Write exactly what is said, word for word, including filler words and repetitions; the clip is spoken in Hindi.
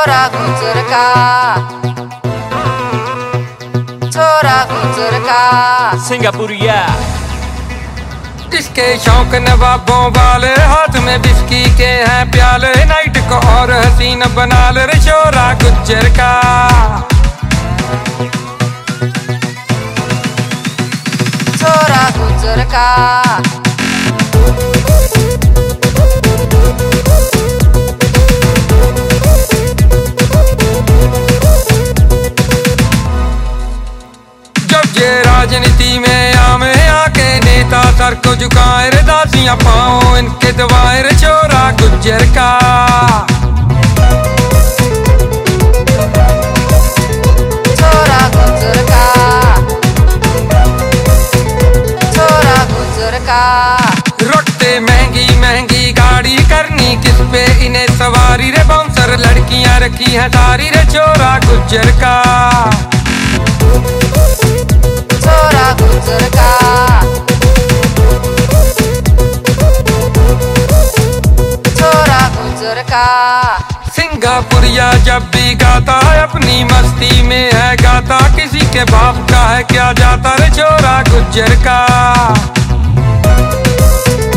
छोरा गुजर का, छोरा गुजर का सिंगापुरिया। इसके शौक नवाबों वाले, हाथ में बिस्की के हैं प्याले, नाइट को और हसीन बना ले रे छोरा गुजर का। छोरा गुजर का राजनीति में आमे आके नेता सर को झुकाए रे, दासियां पाओ इनके दबाए रे छोरा गुजर का। छोरा गुजर का, छोरा गुजर का। रोटे महंगी महंगी गाड़ी करनी किस पे इन्हें सवारी रे, बाउंसर लड़कियां रखी हैं सारी रे छोरा गुजर का। छोरा गुजर का, छोरा गुजर का। सिंगापुरिया जब भी गाता है अपनी मस्ती में है गाता, किसी के बाप का है क्या जाता रे छोरा गुजर का।